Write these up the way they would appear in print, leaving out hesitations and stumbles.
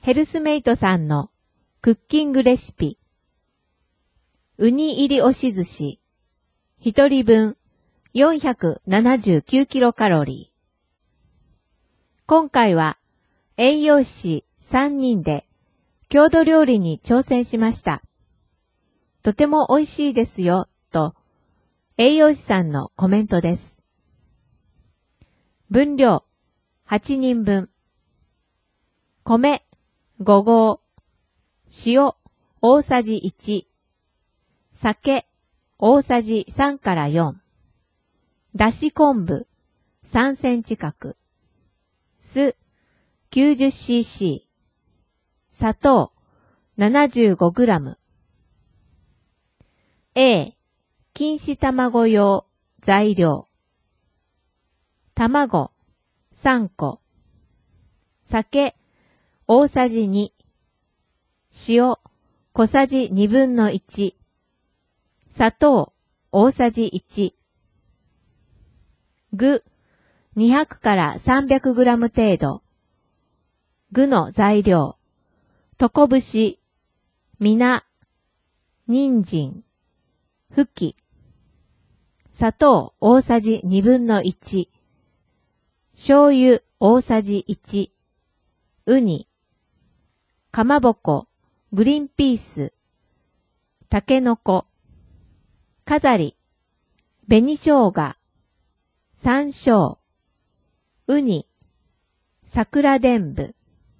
ヘルスメイトさんのクッキングレシピ。ウニ入り押し寿司。一人分479キロカロリー。今回は栄養士3人で郷土料理に挑戦しました。とても美味しいですよ、と栄養士さんのコメントです。分量8人分。米5合、塩大さじ1、酒大さじ3から4、だし昆布3センチ角、酢 90cc、砂糖 75g。A、錦糸卵用材料。卵3個、酒大さじ2、塩小さじ2分の1、砂糖大さじ1、具200から300グラム程度。具の材料、床節、みな、人参、ふき、砂糖大さじ2分の1、醤油大さじ1、ウニ、かまぼこ、グリーンピース、たけのこ、飾り、紅生姜、山椒、ウニ、桜でんぶ。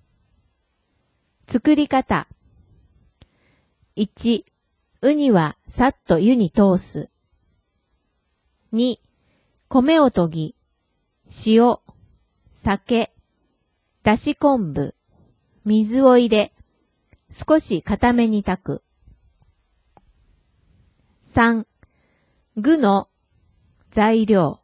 作り方。1、ウニはさっと湯に通す。2、米を研ぎ、塩、酒、だし昆布、水を入れ、少し固めに炊く。3、具の材料。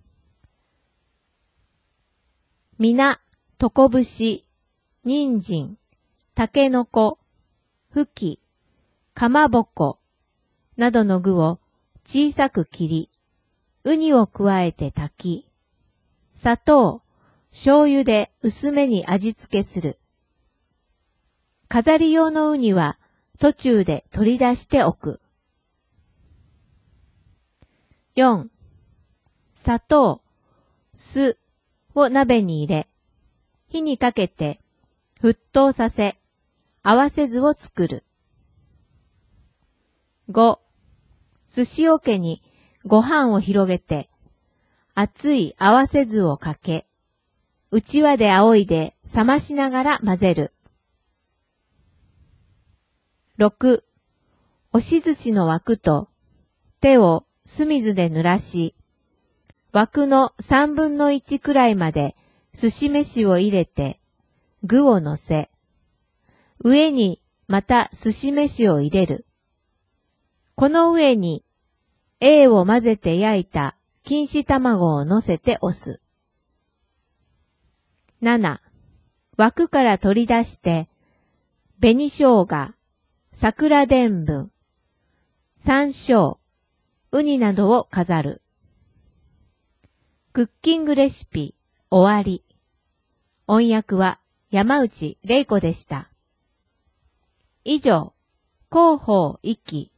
みな、床節、人参、たけのこ、ふき、かまぼこなどの具を小さく切り、ウニを加えて炊き、砂糖、醤油で薄めに味付けする。飾り用のウニは途中で取り出しておく。4、砂糖、酢を鍋に入れ、火にかけて沸騰させ、合わせ酢を作る。5、寿司桶にご飯を広げて、熱い合わせ酢をかけ、うちわで仰いで冷ましながら混ぜる。6、押し寿司の枠と手を酢水で濡らし、枠の3分の1くらいまで寿司飯を入れて、具を乗せ、上にまた寿司飯を入れる。この上に A を混ぜて焼いた錦糸卵を乗せて押す。7、枠から取り出して、紅生姜、桜でんぶん、山椒、ウニなどを飾る。クッキングレシピ終わり。音訳は山内玲子でした。以上、広報一期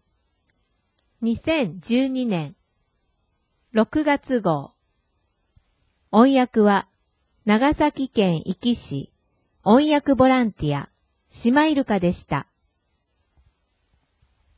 2012年6月号。音訳は長崎県壱岐市音訳ボランティア、シマイルカでした。